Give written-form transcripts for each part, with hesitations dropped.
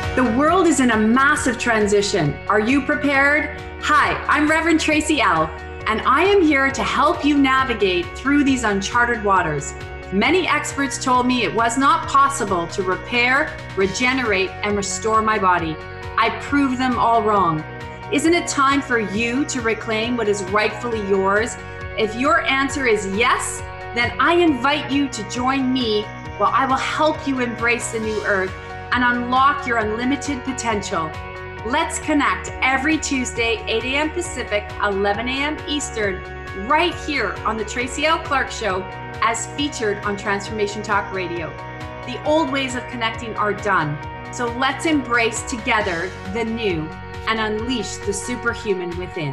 The world is in a massive transition. Are you prepared? Hi, I'm Reverend Tracy L., and I am here to help you navigate through these uncharted waters. Many experts told me it was not possible to repair, regenerate, and restore my body. I proved them all wrong. Isn't it time for you to reclaim what is rightfully yours? If your answer is yes, then I invite you to join me while I will help you embrace the new earth and unlock your unlimited potential. Let's connect every Tuesday, 8 a.m. Pacific, 11 a.m. Eastern, right here on the Tracy L. Clark Show, as featured on Transformation Talk Radio. The old ways of connecting are done, so let's embrace together the new and unleash the superhuman within.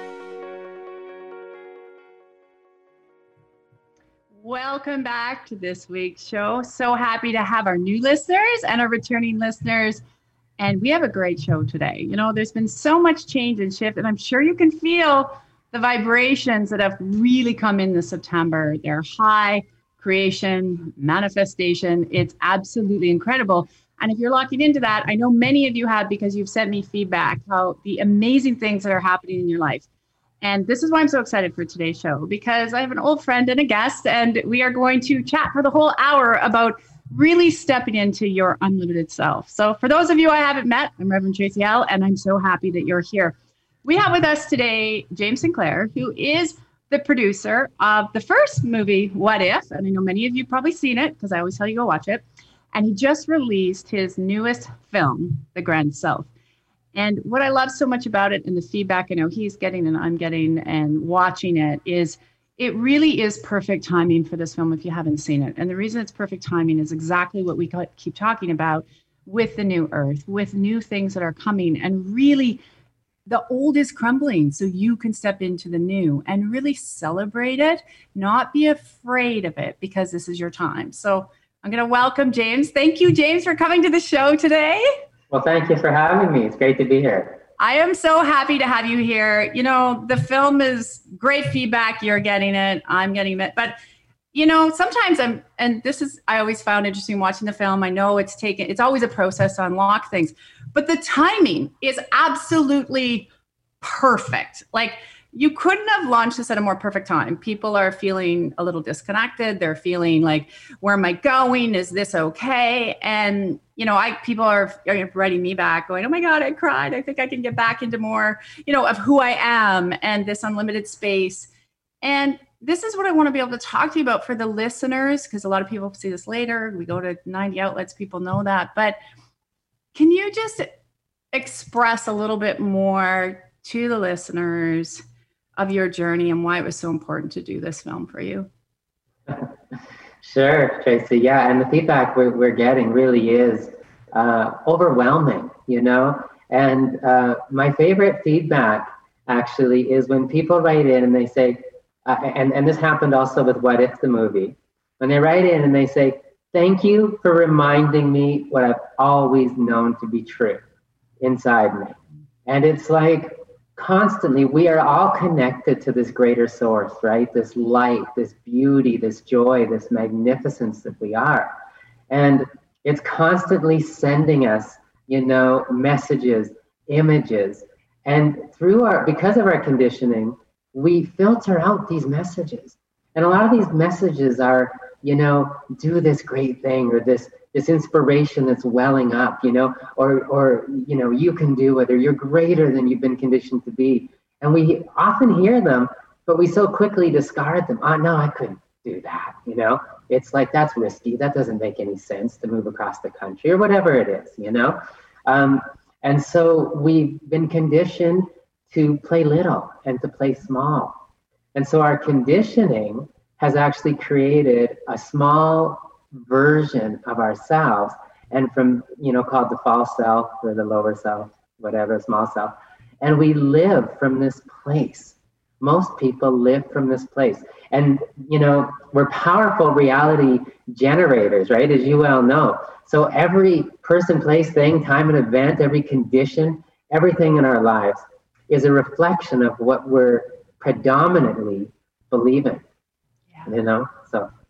Welcome back to this week's show. So happy to have our new listeners and our returning listeners. And we have a great show today. You know, there's been so much change and shift, and I'm sure you can feel the vibrations that have really come in this September. They're high, creation, manifestation. It's absolutely incredible. And if you're locking into that, I know many of you have, because you've sent me feedback, how the amazing things that are happening in your life. And this is why I'm so excited for today's show, because I have an old friend and a guest, and we are going to chat for the whole hour about really stepping into your unlimited self. So for those of you I haven't met, I'm Reverend Tracy L., and I'm so happy that you're here. We have with us today James Sinclair, who is the producer of the first movie, What If? And I know many of you have probably seen it, because I always tell you go watch it. And he just released his newest film, The Grand South. And what I love so much about it, and the feedback I know he's getting and I'm getting and watching it, is it really is perfect timing for this film if you haven't seen it. And the reason it's perfect timing is exactly what we keep talking about with the new earth, with new things that are coming. And really, the old is crumbling so you can step into the new and really celebrate it, not be afraid of it, because this is your time. So I'm going to welcome James. Thank you, James, for coming to the show today. Well, thank you for having me. It's great to be here. I am so happy to have you here. You know, the film is great feedback. You're getting it. I'm getting it. But, you know, sometimes I always found interesting watching the film. I know it's always a process to unlock things, but the timing is absolutely perfect. Like, you couldn't have launched this at a more perfect time. People are feeling a little disconnected. They're feeling like, where am I going? Is this okay? And, you know, people are writing me back going, oh my God, I cried. I think I can get back into more, you know, of who I am and this unlimited space. And this is what I want to be able to talk to you about for the listeners, because a lot of people see this later. We go to 90 outlets. People know that. But can you just express a little bit more to the listeners of your journey and why it was so important to do this film for you? Sure, Tracy. Yeah, and the feedback we're getting really is overwhelming, you know? And my favorite feedback actually is when people write in and they say, and this happened also with What If, the movie, when they write in and they say, thank you for reminding me what I've always known to be true inside me. And it's like, constantly, we are all connected to this greater source, right? This light, this beauty, this joy, this magnificence that we are. And it's constantly sending us, you know, messages, images. And because of our conditioning, we filter out these messages. And a lot of these messages are, you know, do this great thing, or this inspiration that's welling up, you know, or, you know, you can do it, or you're greater than you've been conditioned to be. And we often hear them, but we so quickly discard them. Oh, no, I couldn't do that. You know, it's like, that's risky. That doesn't make any sense to move across the country, or whatever it is, you know? And so we've been conditioned to play little and to play small. And so our conditioning has actually created a small version of ourselves, and from, you know, called the false self or the lower self, whatever, small self. And we live from this place. Most people live from this place. And, you know, we're powerful reality generators, right? As you well know. So every person, place, thing, time, and event, every condition, everything in our lives is a reflection of what we're predominantly believing, you know? So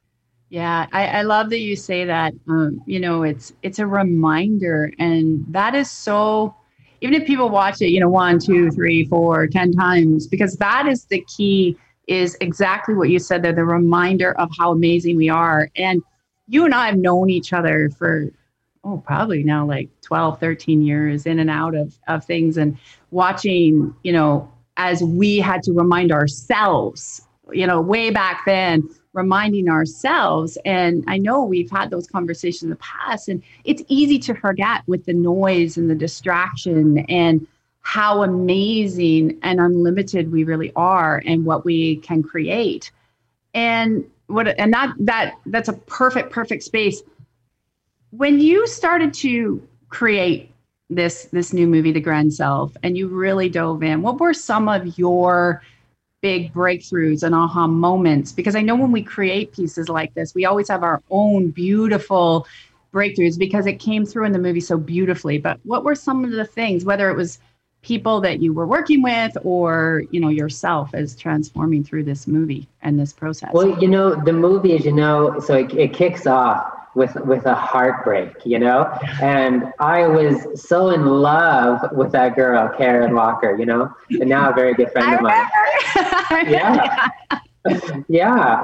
Yeah, I love that you say that. It's a reminder, and that is so. Even if people watch it, one, two, three, four, 10 times, because that is the key. Is exactly what you said there. The reminder of how amazing we are, and you and I have known each other for probably now like 12, 13 years in and out of things, and watching, as we had to remind ourselves, way back then, reminding ourselves. And I know we've had those conversations in the past, and it's easy to forget with the noise and the distraction and how amazing and unlimited we really are and what we can create. And that's a perfect space. When you started to create this new movie, The Grand Self, and you really dove in, what were some of your big breakthroughs and aha moments? Because I know when we create pieces like this, we always have our own beautiful breakthroughs because it came through in the movie so beautifully. But what were some of the things, whether it was people that you were working with or, yourself as transforming through this movie and this process? Well, the movie, as you know, so it kicks off with a heartbreak, and I was so in love with that girl, Karen Walker, and now a very good friend of mine. Yeah. Yeah.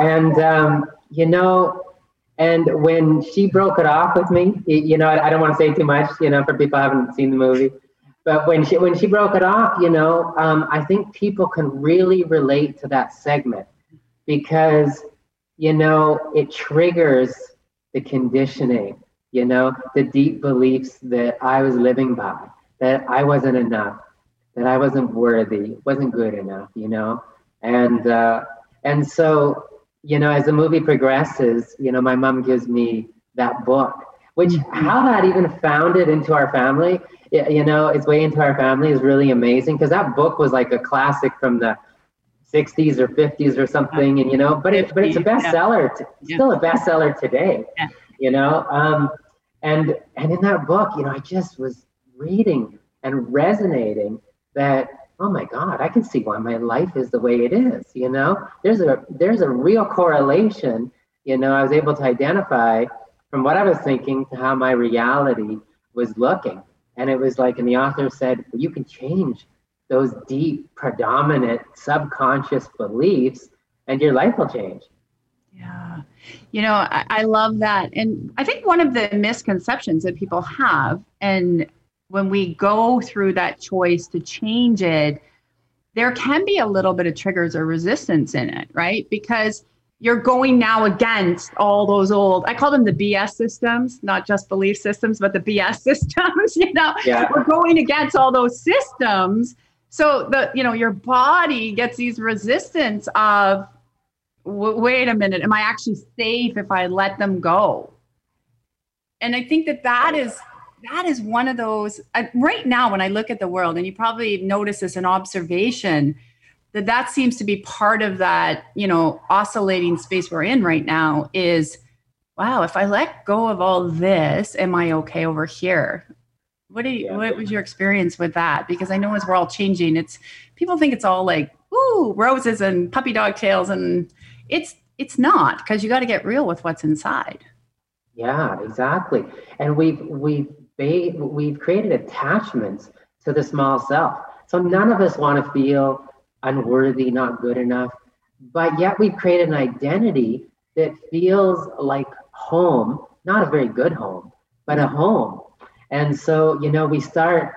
And when she broke it off with me, I don't want to say too much, for people who haven't seen the movie, but when she broke it off, I think people can really relate to that segment because, it triggers the conditioning, the deep beliefs that I was living by, that I wasn't enough, that I wasn't worthy, wasn't good enough, and so, as the movie progresses, my mom gives me that book, which how that even found it into our family, its way into our family is really amazing because that book was like a classic from the 60s or 50s or something, and but it's a bestseller, still a bestseller today, and in that book, I just was reading and resonating that, oh my God, I can see why my life is the way it is. There's a real correlation. I was able to identify from what I was thinking to how my reality was looking, and it was like, and the author said, you can change those deep, predominant, subconscious beliefs, and your life will change. Yeah. I love that. And I think one of the misconceptions that people have, and when we go through that choice to change it, there can be a little bit of triggers or resistance in it, right? Because you're going now against all those old, I call them the BS systems, not just belief systems, but the BS systems, Yeah. We're going against all those systems. So your body gets these resistance of, wait a minute, am I actually safe if I let them go? And I think that is one of those, right now, when I look at the world, and you probably notice this in observation, that seems to be part of that, oscillating space we're in right now is, wow, if I let go of all this, am I okay over here? What was your experience with that? Because I know as we're all changing, people think it's all like, ooh, roses and puppy dog tails, and it's not, because you got to get real with what's inside. Yeah, exactly. And we've created attachments to the small self. So none of us want to feel unworthy, not good enough, but yet we've created an identity that feels like home, not a very good home, but a home. And so, we start,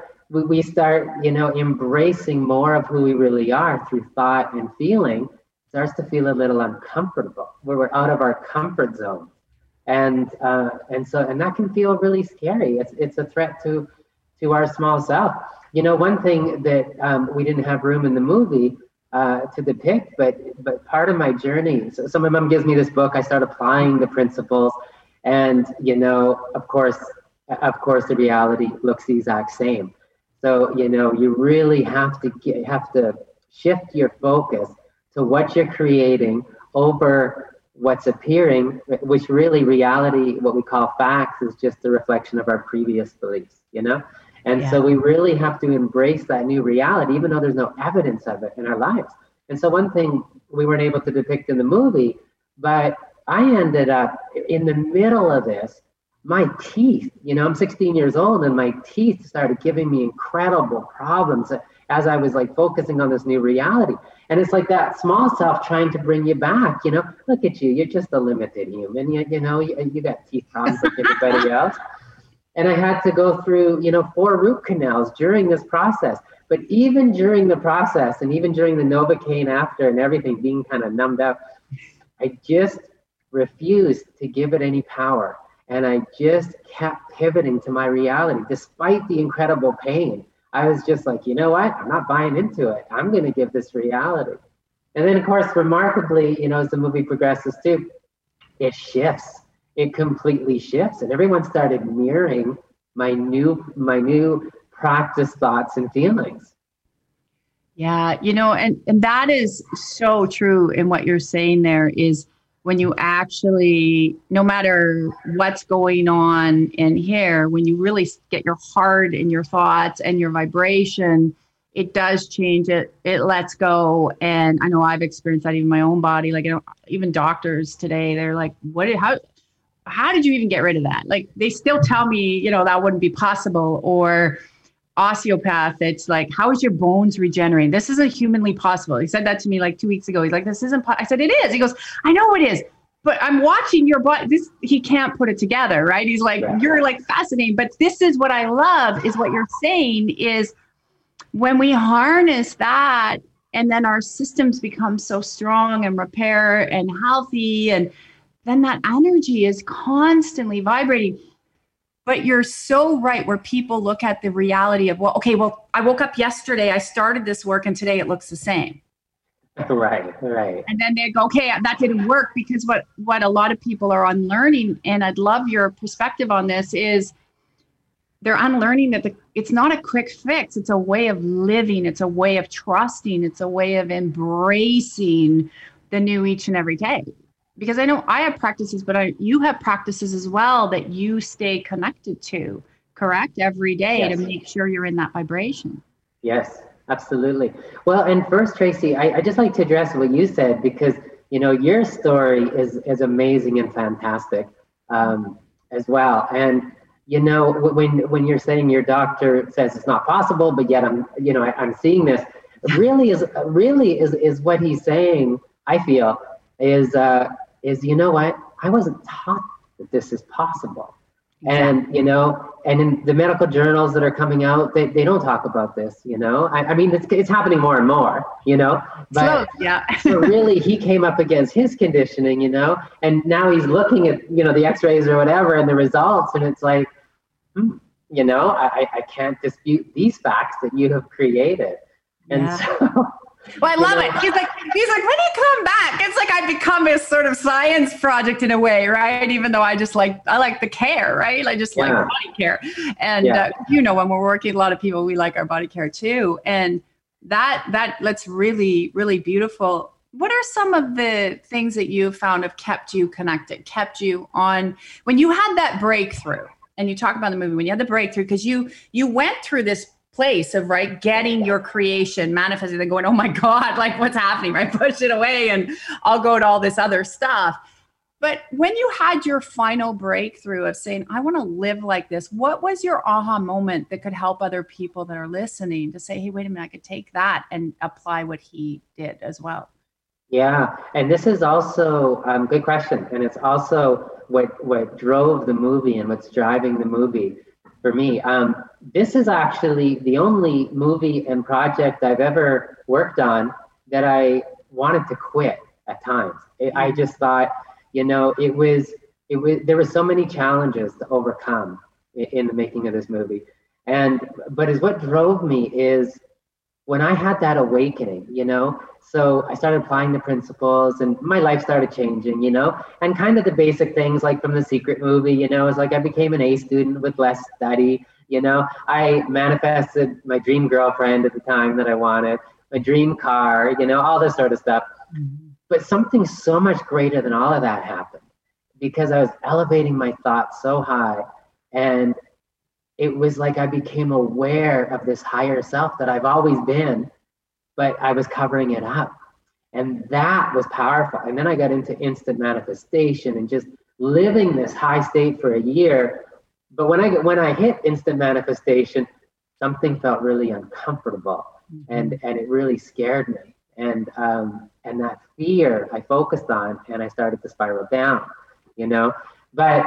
embracing more of who we really are through thought and feeling, starts to feel a little uncomfortable, where we're out of our comfort zone. And that can feel really scary. It's a threat to our small self. One thing that we didn't have room in the movie to depict, but part of my journey. So my mom gives me this book. I start applying the principles, and of course, the reality looks the exact same. So you really have to shift your focus to what you're creating over what's appearing, which really reality, what we call facts, is just a reflection of our previous beliefs, And so we really have to embrace that new reality, even though there's no evidence of it in our lives. And so one thing we weren't able to depict in the movie, but I ended up in the middle of this, my teeth, I'm 16 years old, and my teeth started giving me incredible problems as I was like focusing on this new reality. And it's like that small self trying to bring you back, look at you, you're just a limited human, you got teeth problems like everybody else. And I had to go through, 4 root canals during this process. But even during the process, and even during the Novocaine after and everything being kind of numbed out, I just refused to give it any power. And I just kept pivoting to my reality, despite the incredible pain. I was just like, you know what? I'm not buying into it. I'm going to give this reality. And then, of course, remarkably, as the movie progresses too, it shifts. It completely shifts. And everyone started mirroring my new practice thoughts and feelings. Yeah, and that is so true in what you're saying there is when you actually, no matter what's going on in here, when you really get your heart and your thoughts and your vibration, it does change it. It lets go. And I know I've experienced that even in my own body. Like, even doctors today, they're like, how did you even get rid of that? Like, they still tell me, that wouldn't be possible. Or osteopath, it's like, how is your bones regenerating? This isn't humanly possible. He said that to me like 2 weeks ago. He's like, this isn't I said, it is. He goes, I know it is, but I'm watching your body. He can't put it together, right? He's like, you're like fascinating. But this is what I love is what you're saying is when we harness that and then our systems become so strong and repair and healthy, and then that energy is constantly vibrating. But you're so right where people look at the reality of, well, I woke up yesterday, I started this work, and today it looks the same. Right. And then they go, okay, that didn't work, because what a lot of people are unlearning, and I'd love your perspective on this, is they're unlearning that it's not a quick fix. It's a way of living. It's a way of trusting. It's a way of embracing the new each and every day. Because I know I have practices, but you have practices as well that you stay connected to, correct? Every day. Yes. To make sure you're in that vibration. Yes, absolutely. Well, and first, Tracy, I just like to address what you said, because, your story is amazing and fantastic as well. And, when you're saying your doctor says it's not possible, but yet I'm seeing this, really is what he's saying, I feel, is what? I wasn't taught that this is possible. Exactly. And, and in the medical journals that are coming out, they don't talk about this, I mean, it's happening more and more, but so really he came up against his conditioning, and now he's looking at, the x-rays or whatever and the results. And it's like, I can't dispute these facts that you have created. And so... Well, I love it. He's like, when do you come back? It's like I've become a sort of science project in a way, right? Even though I like the care, right? I just like body care. And, when we're working with a lot of people, we like our body care too. And that's really, really beautiful. What are some of the things that you've found have kept you connected, kept you on, when you had that breakthrough, and you talk about the movie, when you had the breakthrough, because you went through this place of getting your creation manifested and going, oh my God, like what's happening, right? Push it away and I'll go to all this other stuff. But when you had your final breakthrough of saying, I want to live like this, what was your aha moment that could help other people that are listening to say, hey, wait a minute, I could take that and apply what he did as well? Yeah, and this is also good question. And it's also what drove the movie and what's driving the movie for me. This is actually the only movie and project I've ever worked on that I wanted to quit at times. I just thought, there were so many challenges to overcome in the making of this movie. But is what drove me is when I had that awakening, so I started applying the principles and my life started changing, and kind of the basic things like from The Secret movie, is like I became an A student with less study. I manifested my dream girlfriend at the time that I wanted, my dream car, all this sort of stuff. Mm-hmm. But something so much greater than all of that happened because I was elevating my thoughts so high. And it was like I became aware of this higher self that I've always been, but I was covering it up. And that was powerful. And then I got into instant manifestation and just living this high state for a year. But when I hit instant manifestation, something felt really uncomfortable, and it really scared me. And that fear I focused on, and I started to spiral down, you know. But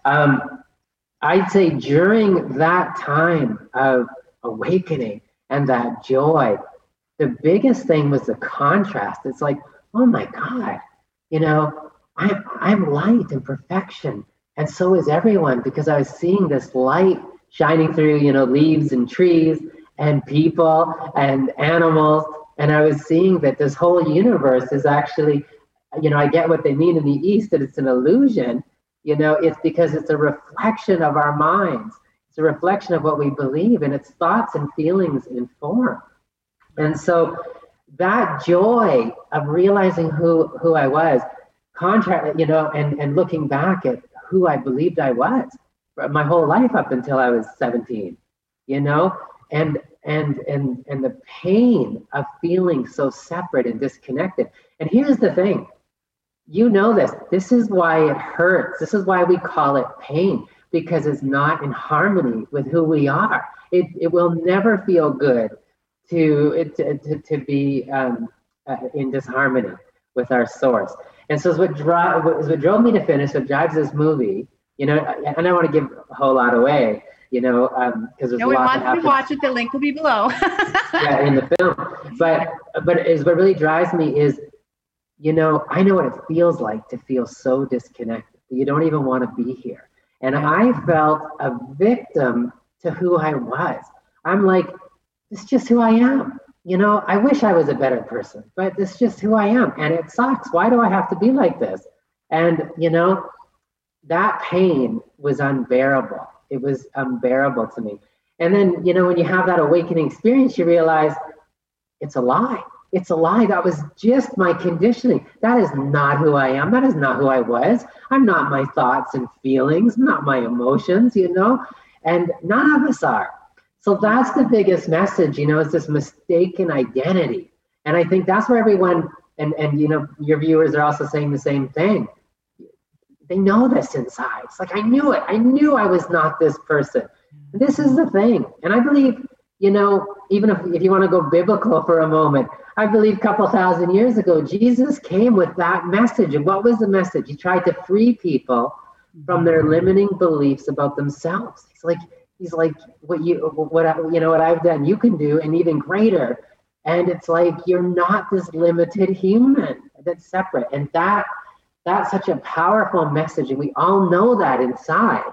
I'd say during that time of awakening and that joy, the biggest thing was the contrast. It's like, oh my God, you know, I'm light and perfection, and so is everyone, because I was seeing this light shining through, you know, leaves and trees and people and animals. And I was seeing that this whole universe is actually, you know, I get what they mean in the East, that it's an illusion. You know, it's because it's a reflection of our minds. It's a reflection of what we believe, and it's thoughts and feelings in form. And so that joy of realizing who I was, you know, and looking back at who I believed I was my whole life up until I was 17, you know, and the pain of feeling so separate and disconnected. And here's the thing, you know this is why it hurts. This is why we call it pain, because it's not in harmony with who we are. It will never feel good to be in disharmony with our source. And so it's what drove me to finish, what drives this movie, you know, and I don't want to give a whole lot away, you know, because there's a lot that happens. We want you to watch it. The link will be below. Yeah, in the film. But is what really drives me is, you know, I know what it feels like to feel so disconnected. You don't even want to be here. And I felt a victim to who I was. I'm like, it's just who I am. You know, I wish I was a better person, but it's just who I am. And it sucks. Why do I have to be like this? And, you know, that pain was unbearable. It was unbearable to me. And then, you know, when you have that awakening experience, you realize it's a lie. It's a lie. That was just my conditioning. That is not who I am. That is not who I was. I'm not my thoughts and feelings, not my emotions, you know, and none of us are. So that's the biggest message, you know, is this mistaken identity. And I think that's where everyone, and you know, your viewers are also saying the same thing. They know this inside. It's like, I knew it. I knew I was not this person. This is the thing. And I believe, you know, even if you want to go biblical for a moment, I believe a couple thousand years ago, Jesus came with that message. And what was the message? He tried to free people from their limiting beliefs about themselves. He's like, what I've done, you can do, and even greater. And it's like, you're not this limited human that's separate. And that's such a powerful message. And we all know that inside.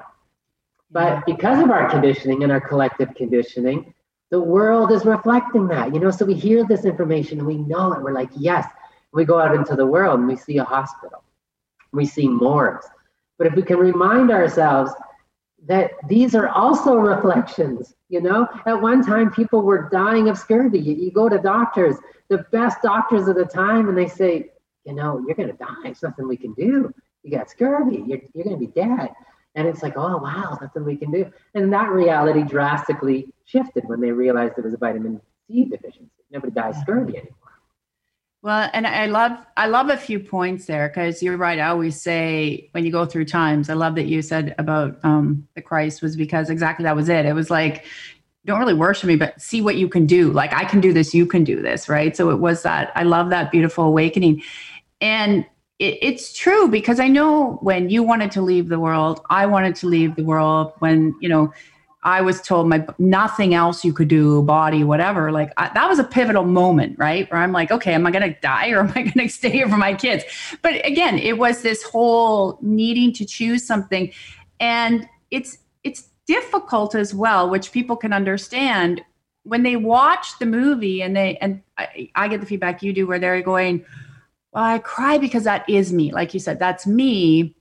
But because of our conditioning and our collective conditioning, the world is reflecting that, you know, so we hear this information and we know it. We're like, yes. We go out into the world and we see a hospital. We see morgues. But if we can remind ourselves that these are also reflections, you know, at one time people were dying of scurvy. You go to doctors, the best doctors of the time, and they say, you know, you're going to die. There's nothing we can do. You got scurvy. You're going to be dead. And it's like, oh, wow, nothing we can do. And that reality drastically shifted when they realized there was a vitamin C deficiency. Nobody dies scurvy anymore. Well, and I love a few points there, because you're right. I always say when you go through times, I love that you said about the Christ, was because exactly that was it. It was like, don't really worship me, but see what you can do. Like, I can do this, you can do this, right? So it was that. I love that beautiful awakening. And it's true, because I know when you wanted to leave the world, I wanted to leave the world. When, you know, I was told nothing else you could do, body, whatever. Like, that was a pivotal moment, right? Where I'm like, okay, am I going to die, or am I going to stay here for my kids? But again, it was this whole needing to choose something. And it's difficult as well, which people can understand when they watch the movie, and I get the feedback you do, where they're going, well, I cry because that is me. Like you said, that's me.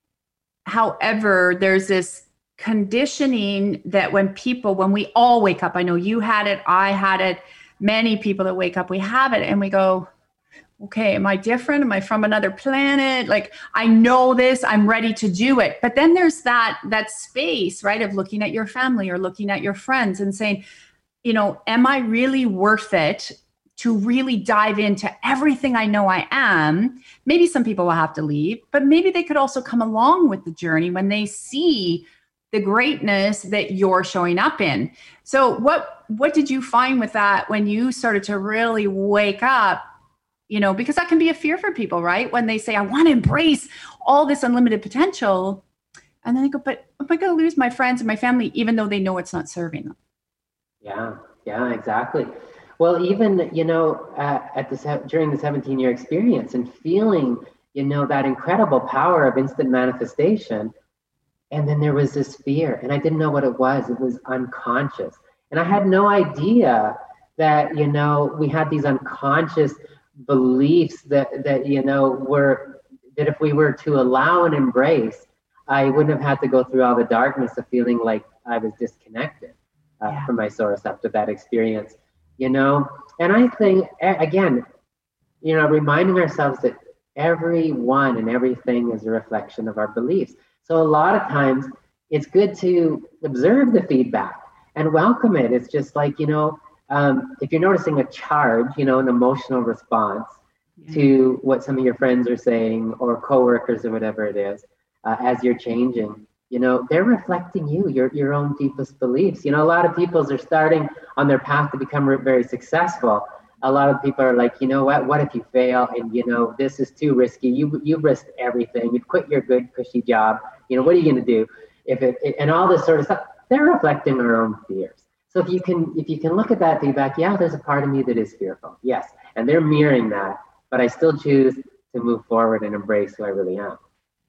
However, there's this conditioning that when we all wake up, I know you had it, I had it, many people that wake up, we have it, and we go, okay, am I different? Am I from another planet? Like, I know this, I'm ready to do it. But then there's that space, right, of looking at your family or looking at your friends and saying, you know, am I really worth it to really dive into everything I know I am. Maybe some people will have to leave, but maybe they could also come along with the journey when they see the greatness that you're showing up in. So what did you find with that when you started to really wake up? You know, because that can be a fear for people, right? When they say, I want to embrace all this unlimited potential. And then they go, but am I going to lose my friends and my family, even though they know it's not serving them? Yeah, exactly. Well, even, you know, during the 17-year experience and feeling, you know, that incredible power of instant manifestation. And then there was this fear, and I didn't know what it was. It was unconscious. And I had no idea that, you know, we had these unconscious beliefs that you know, were, that if we were to allow and embrace, I wouldn't have had to go through all the darkness of feeling like I was disconnected from my source after that experience, you know. And I think, again, you know, reminding ourselves that everyone and everything is a reflection of our beliefs. So a lot of times it's good to observe the feedback and welcome it. It's just like, you know, if you're noticing a charge, you know, an emotional response to what some of your friends are saying or coworkers or whatever it is, as you're changing, you know, they're reflecting you, your own deepest beliefs. You know, a lot of people are starting on their path to become very successful. A lot of people are like, you know what if you fail? And, you know, this is too risky. You risked everything. You've quit your good, cushy job. You know, what are you going to do? And all this sort of stuff, they're reflecting their own fears. So if you can look at that feedback, yeah, there's a part of me that is fearful. Yes. And they're mirroring that, but I still choose to move forward and embrace who I really am.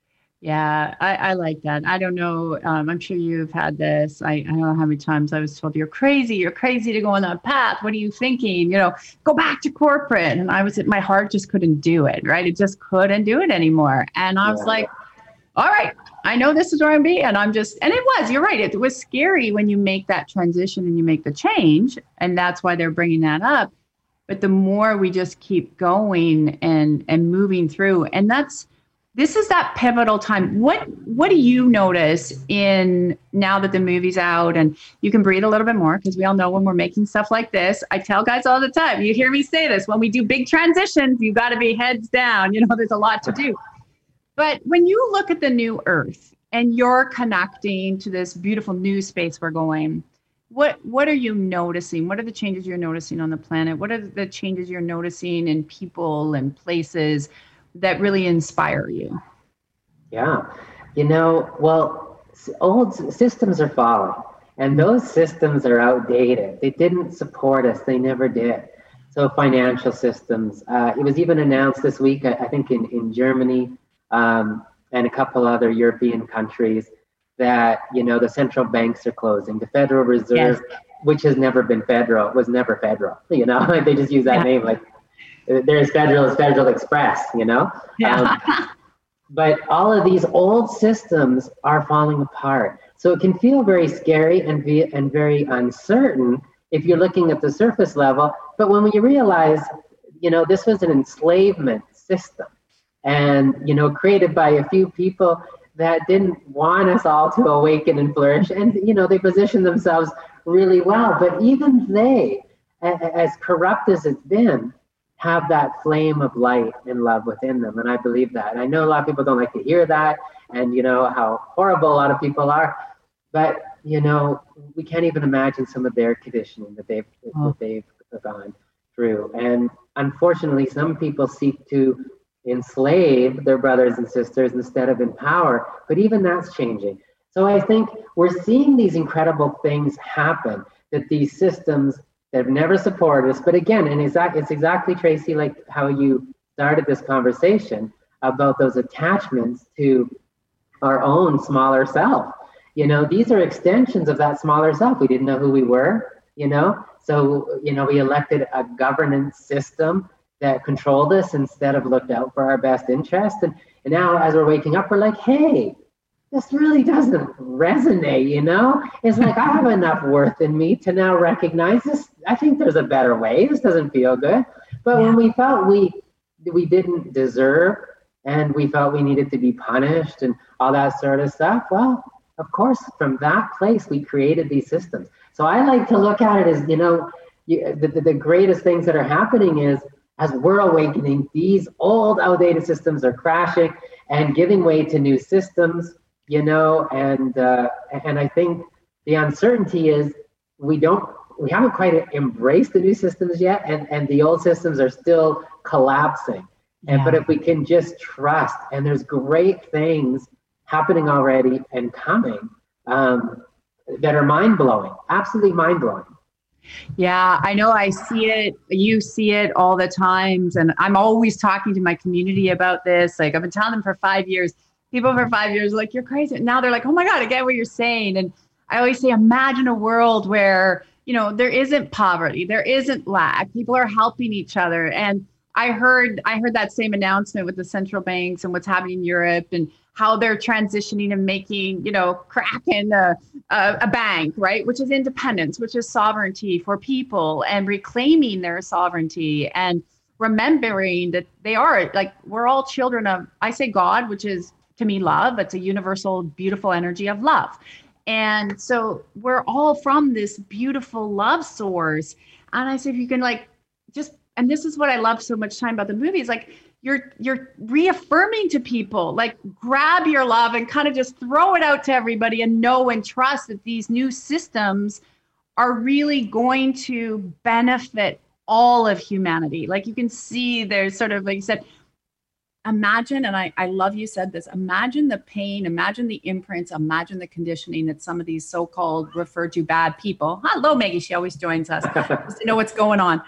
Yeah, I like that. I don't know. I'm sure you've had this. I don't know how many times I was told, you're crazy to go on that path. What are you thinking? You know, go back to corporate. And my heart just couldn't do it, right? It just couldn't do it anymore. And I was like, all right, I know this is where I'm being. And you're right. It was scary when you make that transition and you make the change. And that's why they're bringing that up. But the more we just keep going and moving through, and this is that pivotal time. What do you notice in, now that the movie's out and you can breathe a little bit more, because we all know when we're making stuff like this, I tell guys all the time, you hear me say this, when we do big transitions, you got to be heads down. You know, there's a lot to do. But when you look at the new Earth and you're connecting to this beautiful new space we're going, what are you noticing? What are the changes you're noticing on the planet? What are the changes you're noticing in people and places that really inspire you? Yeah, you know, well, old systems are falling, and those systems are outdated. They didn't support us. They never did. So financial systems, it was even announced this week, I think in Germany and a couple other European countries, that, you know, the central banks are closing. The Federal Reserve, which has never been federal, was never federal. You know, they just use that name like, there's Federal Express, you know? But all of these old systems are falling apart. So it can feel very scary and very uncertain if you're looking at the surface level. But when you realize, you know, this was an enslavement system and, you know, created by a few people that didn't want us all to awaken and flourish. And, you know, they positioned themselves really well. But even they, as corrupt as it's been, have that flame of light and love within them. And I believe that. And I know a lot of people don't like to hear that, and you know how horrible a lot of people are, but you know, we can't even imagine some of their conditioning that they've gone through. And unfortunately, some people seek to enslave their brothers and sisters instead of empower, but even that's changing. So I think we're seeing these incredible things happen, that these systems that have never supported us. But again, and it's exactly, Tracy, like how you started this conversation about those attachments to our own smaller self. You know, these are extensions of that smaller self. We didn't know who we were, you know? So, you know, we elected a governance system that controlled us instead of looked out for our best interest. And now as we're waking up, we're like, hey, this really doesn't resonate, you know? It's like, I have enough worth in me to now recognize this. I think there's a better way. This doesn't feel good. But when we felt we didn't deserve, and we felt we needed to be punished and all that sort of stuff, well, of course, from that place, we created these systems. So I like to look at it as, you know, the greatest things that are happening is, as we're awakening, these old outdated systems are crashing and giving way to new systems, you know, and I think the uncertainty is we haven't quite embraced the new systems yet, and the old systems are still collapsing. And but if we can just trust, and there's great things happening already and coming that are mind-blowing, absolutely mind-blowing. Yeah, I know. I see it. You see it all the times. And I'm always talking to my community about this. Like, I've been telling them for 5 years, people for 5 years, like, you're crazy. Now they're like, oh my God, I get what you're saying. And I always say, imagine a world where, you know, there isn't poverty, there isn't lack. People are helping each other. And I heard that same announcement with the central banks and what's happening in Europe and how they're transitioning and making, you know, Kraken a bank, right? Which is independence, which is sovereignty for people and reclaiming their sovereignty and remembering that they are, like, we're all children of, I say God, which is to me love. It's a universal, beautiful energy of love. And so we're all from this beautiful love source. And I say, if you can and this is what I love so much time about the movie is like, you're reaffirming to people, like, grab your love and kind of just throw it out to everybody and know and trust that these new systems are really going to benefit all of humanity. Like, you can see there's sort of, like you said, imagine, and I love you said this, imagine the pain, imagine the imprints, imagine the conditioning that some of these so-called referred to bad people, hello Maggie, she always joins us, just to know what's going on,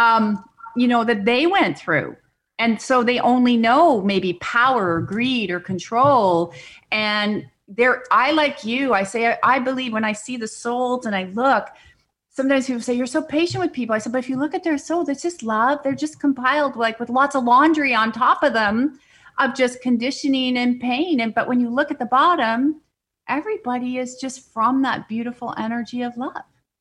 you know, that they went through. And so they only know maybe power or greed or control. And I, like you, I say, I believe when I see the souls and I look, sometimes people say, you're so patient with people. I said, but if you look at their souls, it's just love. They're just compiled like with lots of laundry on top of them of just conditioning and pain. But when you look at the bottom, everybody is just from that beautiful energy of love.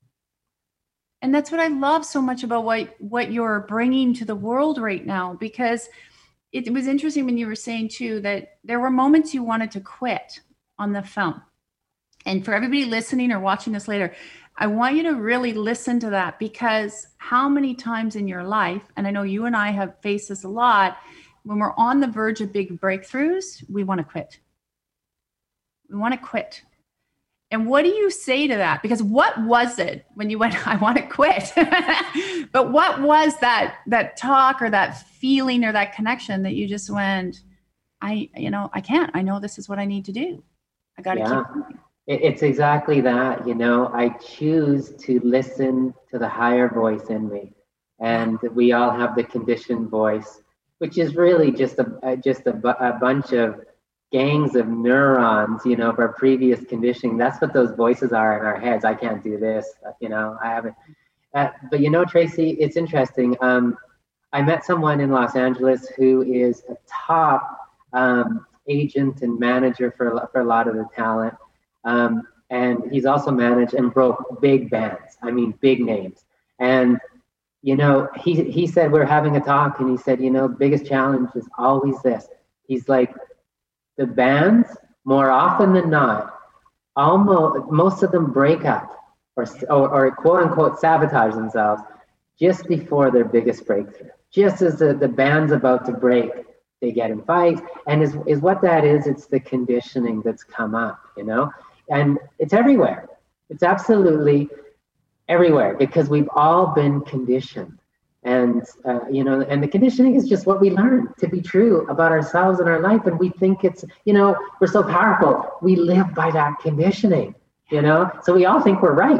And that's what I love so much about what you're bringing to the world right now, because it was interesting when you were saying too, that there were moments you wanted to quit on the film. And for everybody listening or watching this later, I want you to really listen to that, because how many times in your life, and I know you and I have faced this a lot, when we're on the verge of big breakthroughs, we want to quit. We want to quit. And what do you say to that? Because what was it when you went, I want to quit? But what was that talk or that feeling or that connection that you just went, I can't. I know this is what I need to do. I got to keep going. It's exactly that. You know, I choose to listen to the higher voice in me. And we all have the conditioned voice, which is really just a bunch of gangs of neurons, you know, of our previous conditioning. That's what those voices are in our heads. I can't do this, you know, I haven't. But you know, Tracy, it's interesting. I met someone in Los Angeles who is a top agent and manager for a lot of the talent. And he's also managed and broke big bands. I mean, big names. And, you know, he said, we're having a talk, and he said, you know, the biggest challenge is always this. He's like, the bands, more often than not, most of them break up or quote unquote sabotage themselves just before their biggest breakthrough. Just as the band's about to break, they get in fights. And is what that is, it's the conditioning that's come up, you know? And it's everywhere. It's absolutely everywhere, because we've all been conditioned. And, you know, and the conditioning is just what we learn to be true about ourselves and our life. And we think it's, you know, we're so powerful. We live by that conditioning, you know, so we all think we're right.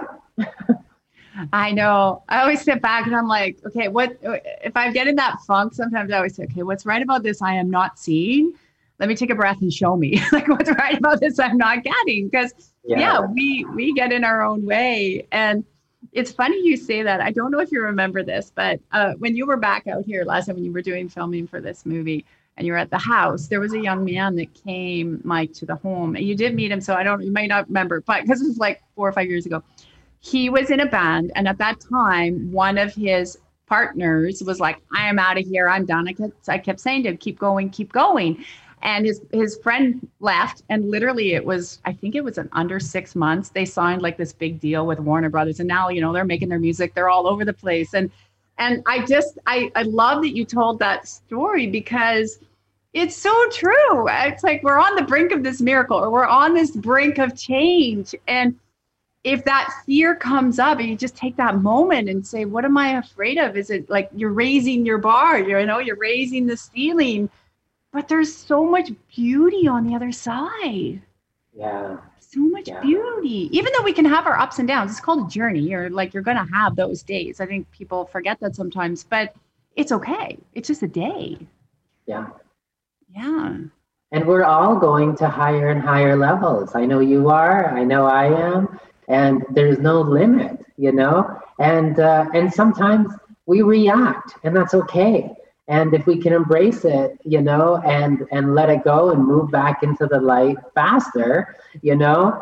I know. I always sit back and I'm like, okay, what if I get in that funk? Sometimes I always say, okay, what's right about this I am not seeing? Let me take a breath and show me. Like, what's right about this I'm not getting? Because we get in our own way. And it's funny you say that. I don't know if you remember this, but when you were back out here last time when you were doing filming for this movie and you were at the house, there was a young man that came, Mike, to the home. And you did meet him, so you might not remember, but because it was like 4 or 5 years ago. He was in a band, and at that time, one of his partners was like, I am out of here, I'm done. I kept saying to him, keep going, keep going. And his friend left, and literally I think it was under 6 months, they signed like this big deal with Warner Brothers. And now, they're making their music. They're all over the place. And I love that you told that story, because it's so true. It's like we're on the brink of this miracle, or we're on this brink of change. And if that fear comes up, and you just take that moment and say, what am I afraid of? Is it like you're raising your bar, you're raising the ceiling, but there's so much beauty on the other side. Yeah. So much beauty. Even though we can have our ups and downs, it's called a journey. You're going to have those days. I think people forget that sometimes, but it's okay. It's just a day. Yeah. Yeah. And we're all going to higher and higher levels. I know you are. I know I am. And there's no limit, And sometimes we react, and that's okay. And if we can embrace it, and let it go and move back into the light faster, then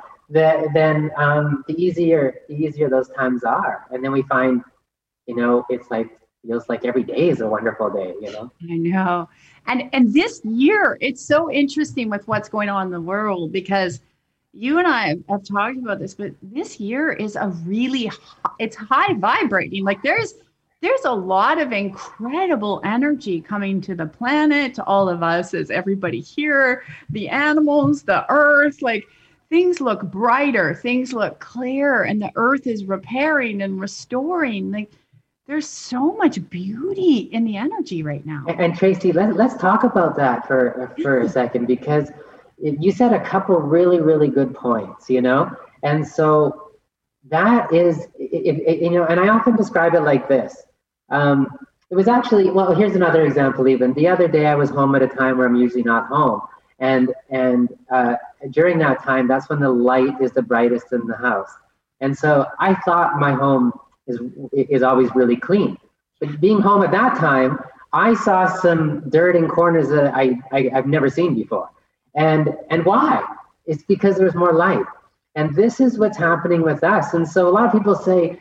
the easier those times are. And then we find, feels like every day is a wonderful day, I know. And this year, it's so interesting with what's going on in the world, because you and I have talked about this, but this year is it's high vibrating. Like there's a lot of incredible energy coming to the planet, to all of us, as everybody here, the animals, the earth, like things look brighter, things look clear, and the earth is repairing and restoring. Like there's so much beauty in the energy right now. And Tracy, let's talk about that for a second, because you said a couple really, really good points, and so that is, and I often describe it like this. It was actually, well, here's another example even. The other day I was home at a time where I'm usually not home. And during that time, that's when the light is the brightest in the house. And so I thought my home is always really clean. But being home at that time, I saw some dirt in corners that I've never seen before. And why? It's because there's more light. And this is what's happening with us. And so a lot of people say,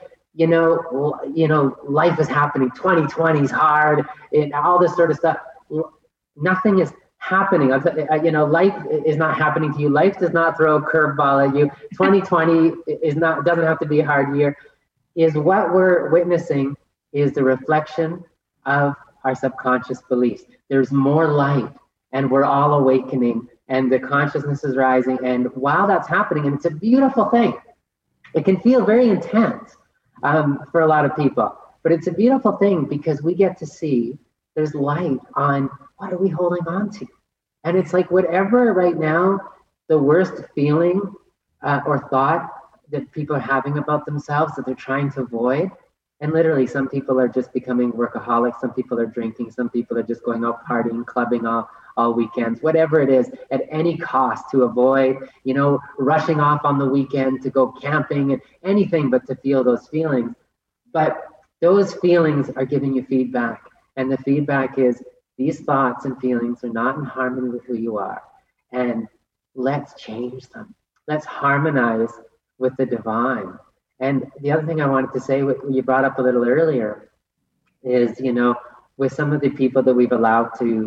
life is happening. 2020 is hard, and all this sort of stuff. Nothing is happening. Life is not happening to you. Life does not throw a curveball at you. 2020 doesn't have to be a hard year. Is what we're witnessing is the reflection of our subconscious beliefs. There's more light, and we're all awakening, and the consciousness is rising. And while that's happening, and it's a beautiful thing, it can feel very intense for a lot of people, but it's a beautiful thing because we get to see there's light on what are we holding on to. And it's like whatever right now, the worst feeling or thought that people are having about themselves that they're trying to avoid. And literally some people are just becoming workaholics. Some people are drinking. Some people are just going out partying, clubbing all weekends, whatever it is, at any cost to avoid, rushing off on the weekend to go camping and anything but to feel those feelings. But those feelings are giving you feedback. And the feedback is these thoughts and feelings are not in harmony with who you are. And let's change them. Let's harmonize with the divine. And the other thing I wanted to say, what you brought up a little earlier, is, with some of the people that we've allowed to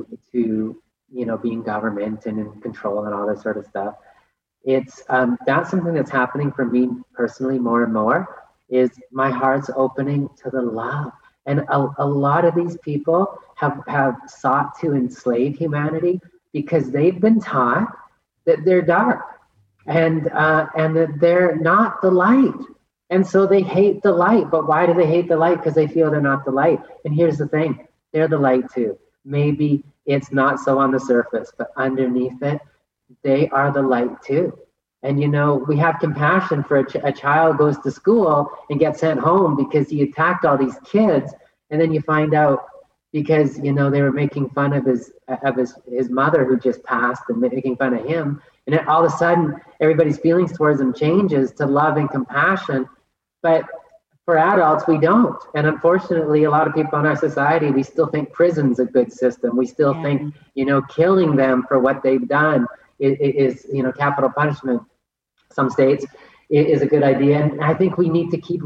be in government and in control and all this sort of stuff, it's that's something that's happening for me personally more and more, is my heart's opening to the love. And a lot of these people have sought to enslave humanity because they've been taught that they're dark and that they're not the light. And so they hate the light. But why do they hate the light? Because they feel they're not the light. And here's the thing, they're the light too. Maybe it's not so on the surface, but underneath it, they are the light too. And we have compassion for a child goes to school and gets sent home because he attacked all these kids. And then you find out because, they were making fun of his mother who just passed and making fun of him. And then all of a sudden, everybody's feelings towards him changes to love and compassion. But for adults, we don't. And unfortunately, a lot of people in our society, we still think prison's a good system. We still think, killing them for what they've done is capital punishment. Some states is a good idea. And I think we need to keep,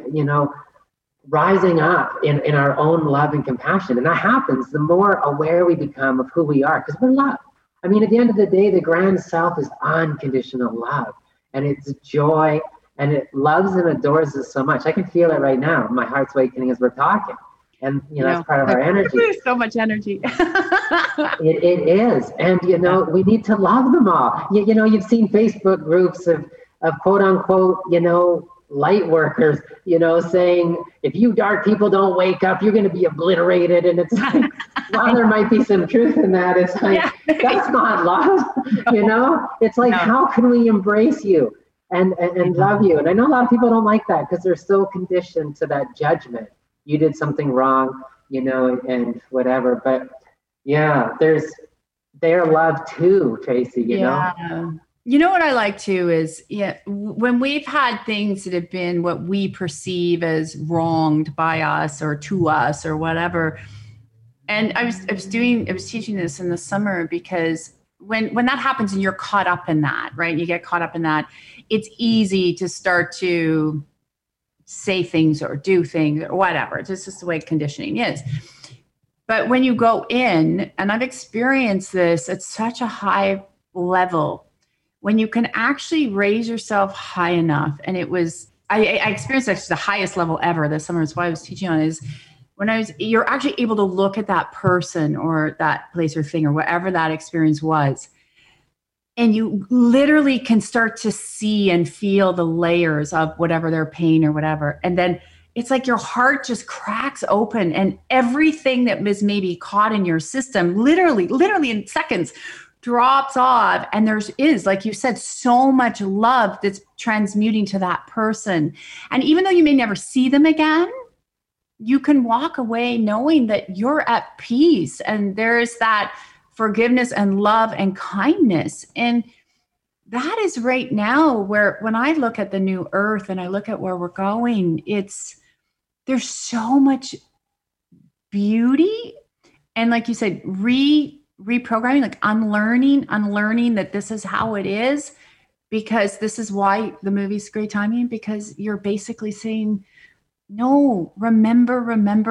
rising up in our own love and compassion. And that happens the more aware we become of who we are, because we're love. I mean, at the end of the day, the grand self is unconditional love, and it's joy, and it loves and adores us so much. I can feel it right now. My heart's awakening as we're talking. And, that's part of our energy. So much energy. It is. And, we need to love them all. You've seen Facebook groups of quote unquote, light workers, saying, if you dark people don't wake up, you're going to be obliterated. And it's like, while there might be some truth in that, it's like, that's not love. It's like, how can we embrace you and love you? And I know a lot of people don't like that because they're so conditioned to that judgment. You did something wrong, and whatever. But yeah, they're loved too, Tracy, you know? You know what I like too is, when we've had things that have been what we perceive as wronged by us or to us or whatever. And I was teaching this in the summer because when that happens and you're caught up in that, right? You get caught up in that, it's easy to start to say things or do things or whatever. It's just the way conditioning is. But when you go in, and I've experienced this at such a high level, when you can actually raise yourself high enough, and I experienced actually the highest level ever this summer. That's why I was teaching on is you're actually able to look at that person or that place or thing or whatever that experience was. And you literally can start to see and feel the layers of whatever their pain or whatever. And then it's like your heart just cracks open and everything that was maybe caught in your system, literally in seconds, drops off. And is, like you said, so much love that's transmuting to that person. And even though you may never see them again, you can walk away knowing that you're at peace and there's that forgiveness and love and kindness. And that is right now where, when I look at the new earth and I look at where we're going, there's so much beauty. And like you said, reprogramming, like unlearning that this is how it is, because this is why the movie's great timing, because you're basically saying, no, remember.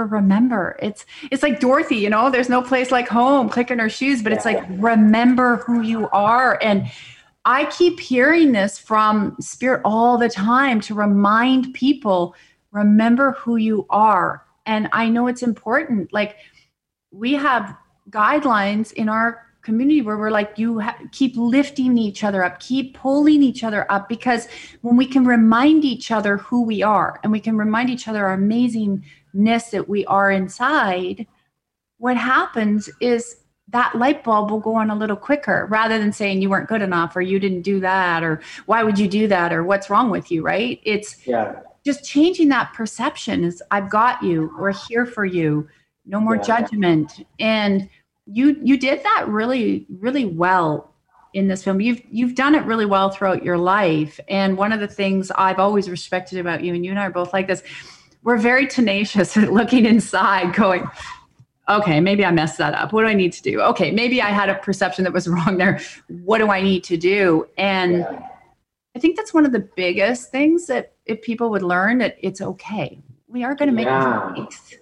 It's like Dorothy, there's no place like home, clicking her shoes, but it's like, remember who you are. And I keep hearing this from Spirit all the time to remind people, remember who you are. And I know it's important. Like, we have guidelines in our community where we're like, keep lifting each other up, keep pulling each other up, because when we can remind each other who we are and we can remind each other our amazingness that we are inside, what happens is that light bulb will go on a little quicker, rather than saying you weren't good enough or you didn't do that or why would you do that or what's wrong with you, right? It's just changing that perception is, I've got you, we're here for you, no more judgment. And you did that really, really well in this film. You've done it really well throughout your life. And one of the things I've always respected about you, and you and I are both like this, we're very tenacious at looking inside going, okay, maybe I messed that up. What do I need to do? Okay, maybe I had a perception that was wrong there. What do I need to do? And I think that's one of the biggest things that if people would learn, that it's okay. We are going to make mistakes.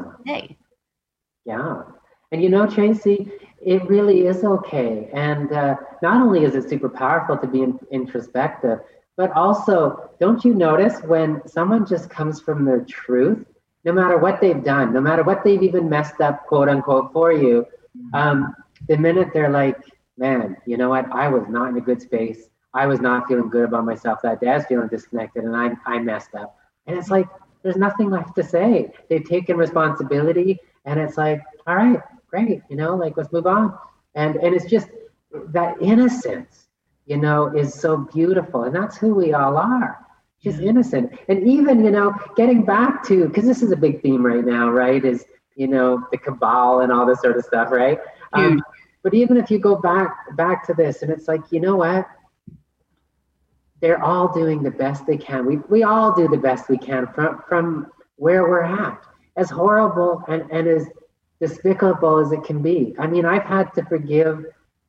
And Tracy, it really is okay. And not only is it super powerful to be introspective, but also, don't you notice when someone just comes from their truth, no matter what they've done, no matter what they've even messed up, quote unquote, for you, the minute they're like, man, you know what? I was not in a good space. I was not feeling good about myself that day. I was feeling disconnected and I messed up. And it's like, there's nothing left to say. They've taken responsibility and it's like, all right, great, let's move on. And it's just that innocence, is so beautiful. And that's who we all are, just innocent. And even, getting back to, because this is a big theme right now, right, is, the cabal and all this sort of stuff, right? But even if you go back to this, and it's like, you know what? They're all doing the best they can. We all do the best we can from where we're at. As horrible and as despicable as it can be. I mean, I've had to forgive,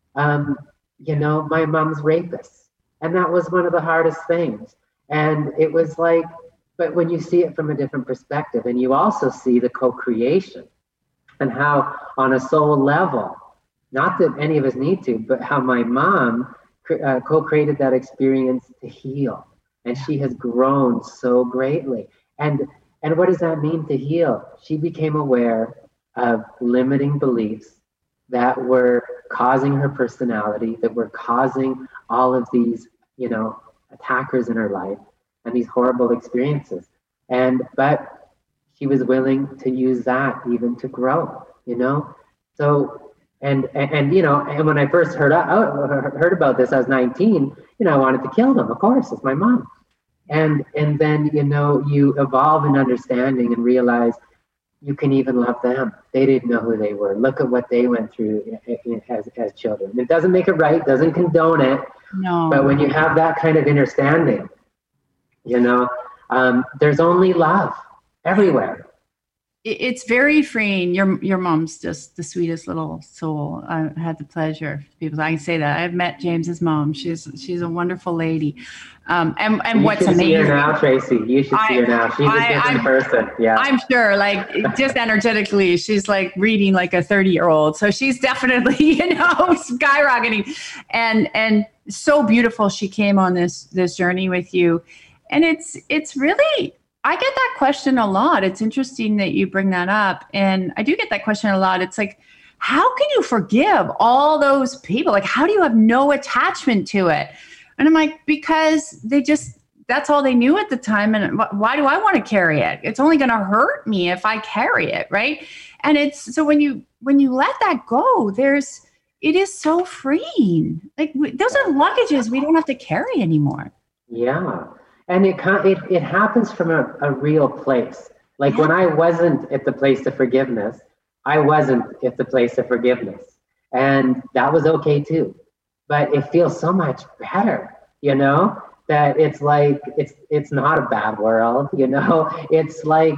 my mom's rapist. And that was one of the hardest things. And it was like, but when you see it from a different perspective, and you also see the co-creation and how on a soul level, Not that any of us need to, but how my mom co-created that experience to heal, and she has grown so greatly. And what does that mean to heal? She became aware of limiting beliefs that were causing her personality, that were causing all of these, attackers in her life and these horrible experiences. But she was willing to use that even to grow, So, and when I first heard about this, I was 19. I wanted to kill them. Of course, it's my mom. And then you evolve in understanding and realize you can even love them. They didn't know who they were. Look at what they went through as children. It doesn't make it right, doesn't condone it. No. But when you have that kind of understanding, there's only love everywhere. It's very freeing. Your mom's just the sweetest little soul. I had the pleasure. People, I can say that I've met James's mom. She's a wonderful lady. And what's amazing? You should see her now, Tracy. You should see her now. She's a different person. Yeah, I'm sure. Like just energetically, she's like reading like a 30-year-old. So she's definitely skyrocketing, and so beautiful. She came on this journey with you, and it's really. I get that question a lot. It's interesting that you bring that up. And I do get that question a lot. It's like, how can you forgive all those people? Like, how do you have no attachment to it? And I'm like, because that's all they knew at the time. And why do I want to carry it? It's only going to hurt me if I carry it. Right. And it's, so when you let that go, it is so freeing. Like those are luggages we don't have to carry anymore. Yeah. And it happens from a real place. Like when I wasn't at the place of forgiveness, I wasn't at the place of forgiveness. And that was okay too. But it feels so much better, that it's like, it's not a bad world, It's like,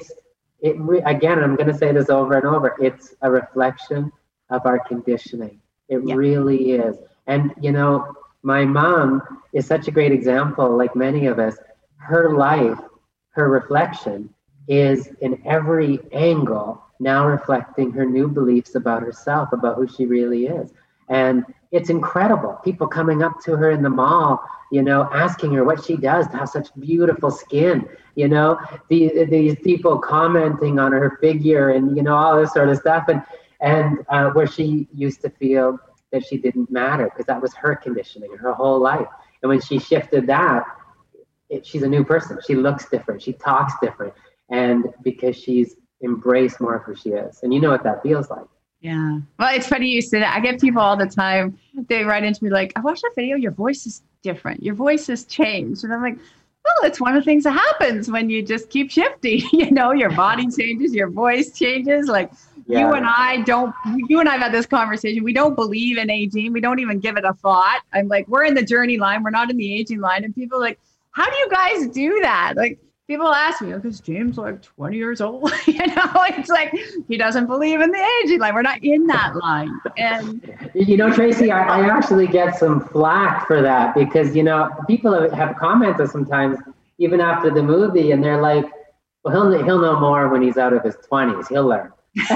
again, I'm going to say this over and over, it's a reflection of our conditioning. It really is. And, my mom is such a great example, like many of us. Her life, her reflection is in every angle now reflecting her new beliefs about herself, about who she really is. And it's incredible. People coming up to her in the mall, asking her what she does to have such beautiful skin, these people commenting on her figure and, all this sort of stuff. And where she used to feel that she didn't matter because that was her conditioning her whole life. And when she shifted that, she's a new person. She looks different. She talks different. And because she's embraced more of who she is. And you know what that feels like. Yeah. Well, it's funny you say that. I get people all the time. They write into me like, I watched that video. Your voice is different. Your voice has changed. And I'm like, well, it's one of the things that happens when you just keep shifting. Your body changes, your voice changes. Like you and I have had this conversation. We don't believe in aging. We don't even give it a thought. I'm like, we're in the journey line. We're not in the aging line. And people are like, how do you guys do that? Like people ask me, because James like 20 years old, it's like, he doesn't believe in the aging line. We're not in that line. And Tracy, I actually get some flack for that because, people have commented sometimes, even after the movie, and they're like, well, he'll know more when he's out of his 20s. He'll learn.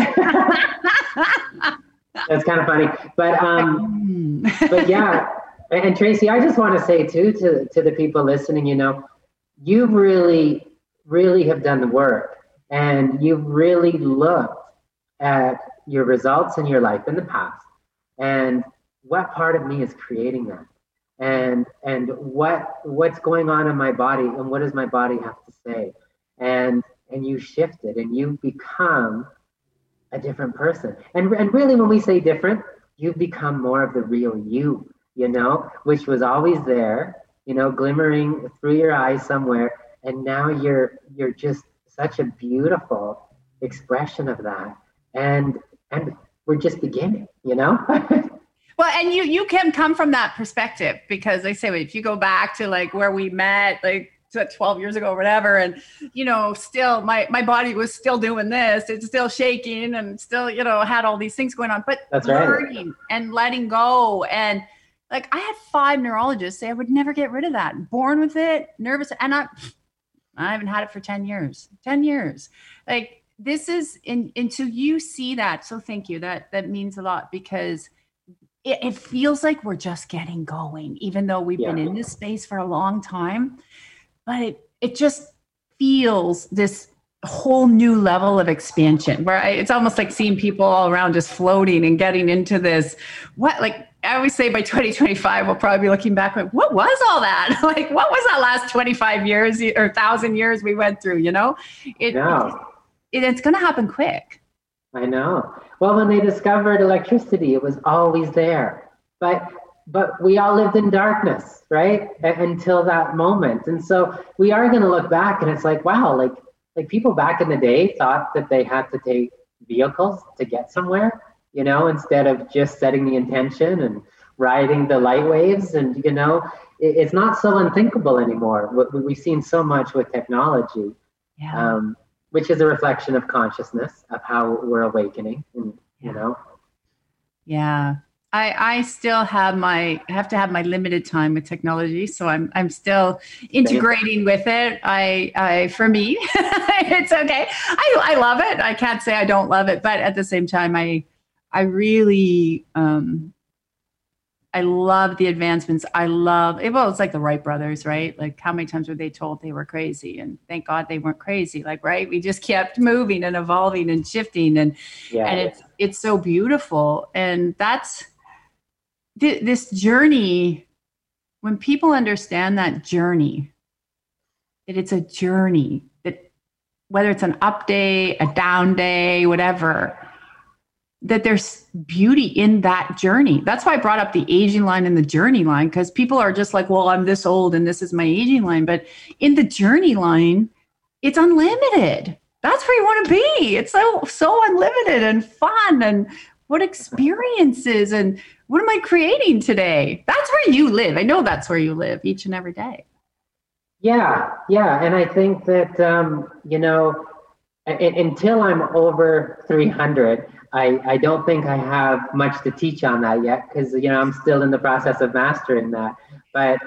That's kind of funny. But yeah. And Tracy, I just want to say too, to the people listening, you really, really have done the work, and you've really looked at your results in your life in the past, and what part of me is creating that, and what's going on in my body, and what does my body have to say, and you shifted, and you've become a different person, and really, when we say different, you've become more of the real you, which was always there. Glimmering through your eyes somewhere, and now you're just such a beautiful expression of that, and we're just beginning, Well, and you can come from that perspective, because they say, if you go back to like where we met, like 12 years ago or whatever, and still my body was still doing this, it's still shaking, and still had all these things going on, but that's learning and letting go. And like I had 5 neurologists say I would never get rid of that. Born with it, nervous, and I haven't had it for 10 years. 10 years. Like this is until you see that. So thank you. That means a lot, because it feels like we're just getting going, even though we've been in this space for a long time. But it just feels this whole new level of expansion where it's almost like seeing people all around just floating and getting into this. Like I always say, by 2025, we'll probably be looking back like, what was all that? Like, what was that last 25 years or 1,000 years we went through, it's going to happen quick. I know. Well, when they discovered electricity, it was always there. But we all lived in darkness, right? Until that moment. And so we are going to look back and it's like, wow, like people back in the day thought that they had to take vehicles to get somewhere, instead of just setting the intention and riding the light waves. And, it's not so unthinkable anymore. We've seen so much with technology. Yeah. Which is a reflection of consciousness, of how we're awakening, and, Yeah. I still have to have my limited time with technology. So I'm still integrating with it. For me, it's okay. I love it. I can't say I don't love it, but at the same time, I really, I love the advancements. It's like the Wright brothers, right? Like how many times were they told they were crazy? And thank God they weren't crazy. Like, right. We just kept moving and evolving and shifting. And it's so beautiful. And that's this journey. When people understand that journey, that it's a journey, that whether it's an up day, a down day, whatever, that there's beauty in that journey. That's why I brought up the aging line and the journey line, because people are just like, well, I'm this old and this is my aging line. But in the journey line, it's unlimited. That's where you want to be. It's so unlimited and fun. And what experiences and what am I creating today? That's where you live. I know that's where you live each and every day. Yeah. And I think that, until I'm over 300, I don't think I have much to teach on that yet, because I'm still in the process of mastering that. But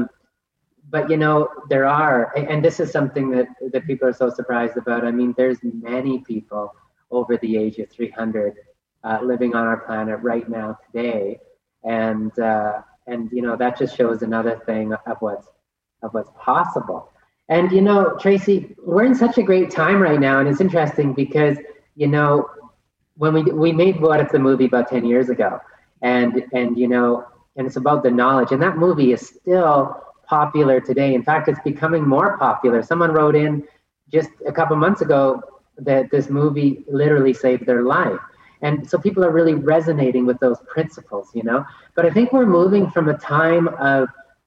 there are, and this is something that people are so surprised about. I mean, there's many people over the age of 300 living on our planet right now today, and that just shows another thing of what's possible. And Tracy, we're in such a great time right now, and it's interesting because when we made What If, the movie, about 10 years ago, and it's about the knowledge, and that movie is still popular today. In fact, it's becoming more popular. Someone wrote in just a couple months ago that this movie literally saved their life, and so people are really resonating with those principles, But I think we're moving from a time of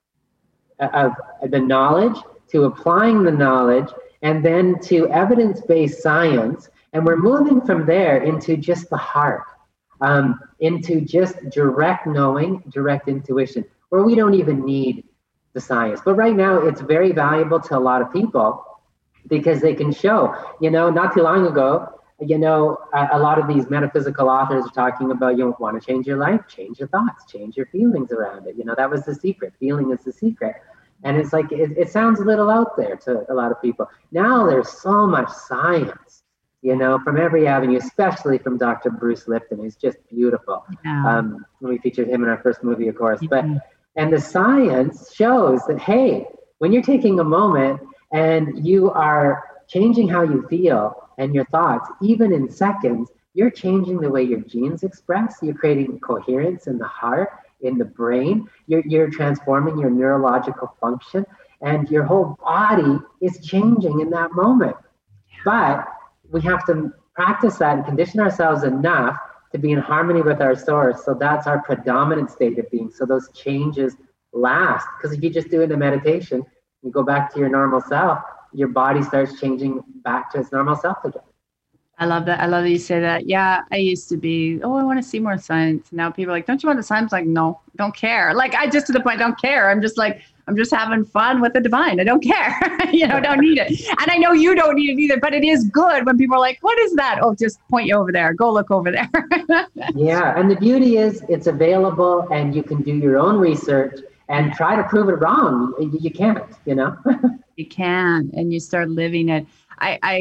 the knowledge to applying the knowledge, and then to evidence-based science. And we're moving from there into just the heart, into just direct knowing, direct intuition, where we don't even need the science. But right now, it's very valuable to a lot of people because they can show, not too long ago, a lot of these metaphysical authors are talking about, want to change your life, change your thoughts, change your feelings around it. That was the secret. Feeling is the secret. And it's like, it sounds a little out there to a lot of people. Now there's so much science, from every avenue, especially from Dr. Bruce Lipton, who's just beautiful. Yeah. We featured him in our first movie, of course. And the science shows that, hey, when you're taking a moment and you are changing how you feel and your thoughts, even in seconds, you're changing the way your genes express. You're creating coherence in the heart, in the brain. You're transforming your neurological function, and your whole body is changing in that moment. But we have to practice that and condition ourselves enough to be in harmony with our source. So that's our predominant state of being. So those changes last. Because if you just do it in meditation, you go back to your normal self, your body starts changing back to its normal self again. I love that. I love that you say that. Yeah, I used to be, I want to see more science. Now people are like, don't you want the science? Like, no, don't care. Like, I just, to the point, don't care. I'm just having fun with the divine. I don't care. Don't need it. And I know you don't need it either, but it is good when people are like, what is that? Oh, just point you over there. Go look over there. Yeah. And the beauty is it's available, and you can do your own research and try to prove it wrong. You can't, You can, and you start living it.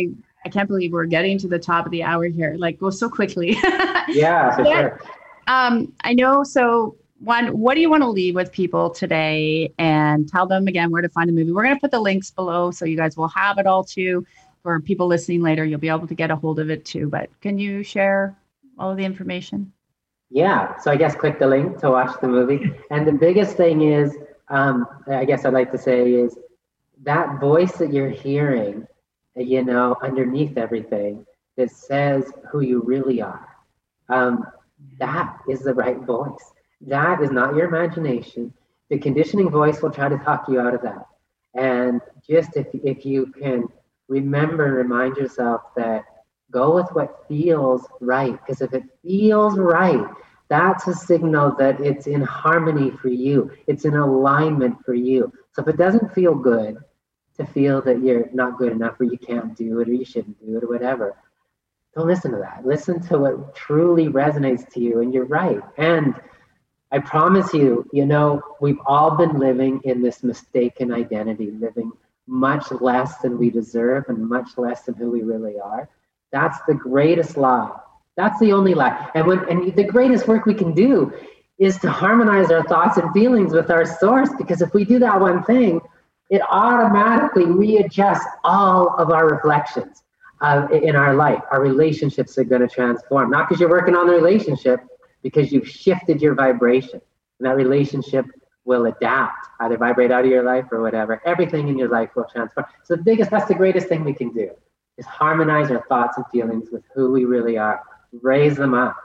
I can't believe we're getting to the top of the hour here. Like, goes so quickly. Yeah, for sure. I know. So one, what do you want to leave with people today, and tell them again where to find the movie? We're going to put the links below so you guys will have it all too. For people listening later, you'll be able to get a hold of it too. But can you share all of the information? Yeah, so I guess click the link to watch the movie. And the biggest thing is, I guess I'd like to say is that voice that you're hearing, you know, underneath everything that says who you really are. That is the right voice. That is not your imagination. The conditioning voice will try to talk you out of that. And just if you can remind yourself that go with what feels right. Because if it feels right, that's a signal that it's in harmony for you. It's in alignment for you. So if it doesn't feel good to feel that you're not good enough, or you can't do it, or you shouldn't do it, or whatever, don't listen to that. Listen to what truly resonates to you, and you're right. And I promise you, you know, we've all been living in this mistaken identity, living much less than we deserve and much less than who we really are. That's the greatest lie. That's the only lie. And the greatest work we can do is to harmonize our thoughts and feelings with our source, because if we do that one thing, it automatically readjusts all of our reflections in our life. Our relationships are going to transform, not because you're working on the relationship, because you've shifted your vibration, and that relationship will adapt, either vibrate out of your life or whatever. Everything in your life will transform. So that's the greatest thing we can do, is harmonize our thoughts and feelings with who we really are. Raise them up.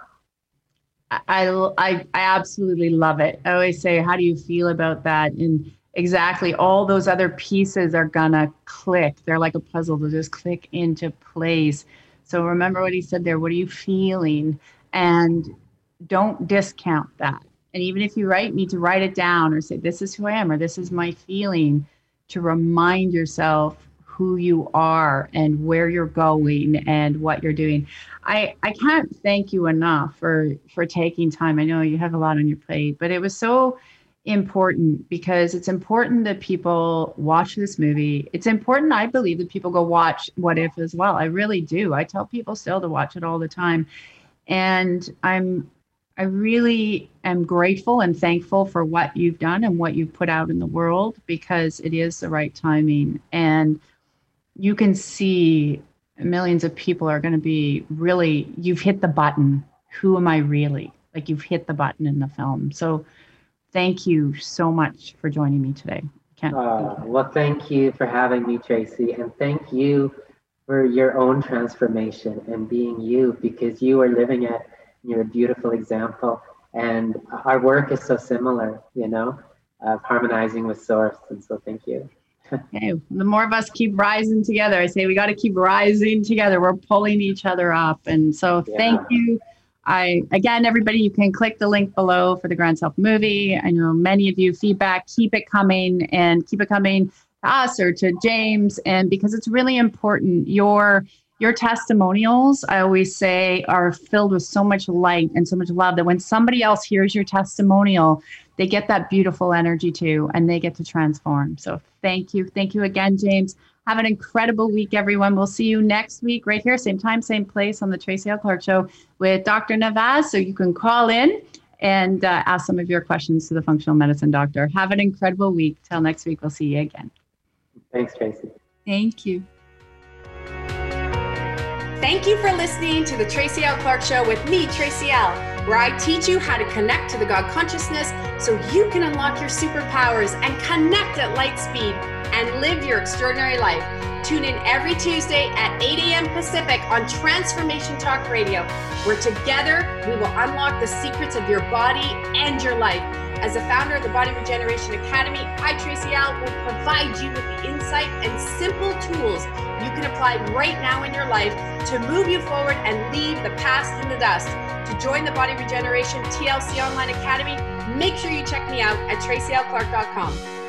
I absolutely love it. I always say, how do you feel about that? And exactly, all those other pieces are gonna click. They're like a puzzle. They'll just click into place. So remember what he said there. What are you feeling? And don't discount that. And even if you need to write it down, or say, this is who I am, or this is my feeling, to remind yourself who you are and where you're going and what you're doing. I can't thank you enough for taking time. I know you have a lot on your plate, but it was so important, because it's important that people watch this movie. It's important, I believe, that people go watch What If as well. I really do. I tell people still to watch it all the time. And I really am grateful and thankful for what you've done and what you've put out in the world, because it is the right timing. And you can see millions of people are going to be really, you've hit the button. Who am I really? Like, you've hit the button in the film. So thank you so much for joining me today. Well, thank you for having me, Tracy. And thank you for your own transformation and being you, because you are living it. You're a beautiful example. And our work is so similar, you know, of harmonizing with source. And so thank you. Okay. The more of us keep rising together, I say we got to keep rising together. We're pulling each other up. And so thank you. Again, everybody, you can click the link below for the Grand Self movie. I know many of you feedback, keep it coming, and keep it coming to us or to James. And because it's really important, your testimonials, I always say, are filled with so much light and so much love that when somebody else hears your testimonial, they get that beautiful energy too, and they get to transform. So thank you. Thank you again, James. Have an incredible week, everyone. We'll see you next week right here, same time, same place, on the Tracy L. Clark Show with Dr. Navaz. So you can call in and ask some of your questions to the functional medicine doctor. Have an incredible week. Till next week, we'll see you again. Thanks, Tracy. Thank you. Thank you for listening to the Tracy L. Clark Show with me, Tracy L., where I teach you how to connect to the God consciousness so you can unlock your superpowers and connect at light speed and live your extraordinary life. Tune in every Tuesday at 8 a.m. Pacific on Transformation Talk Radio, where together we will unlock the secrets of your body and your life. As the founder of the Body Regeneration Academy, I, Tracy L., will provide you with the insight and simple tools you can apply right now in your life to move you forward and leave the past in the dust. To join the Body Regeneration TLC Online Academy, make sure you check me out at tracylclark.com.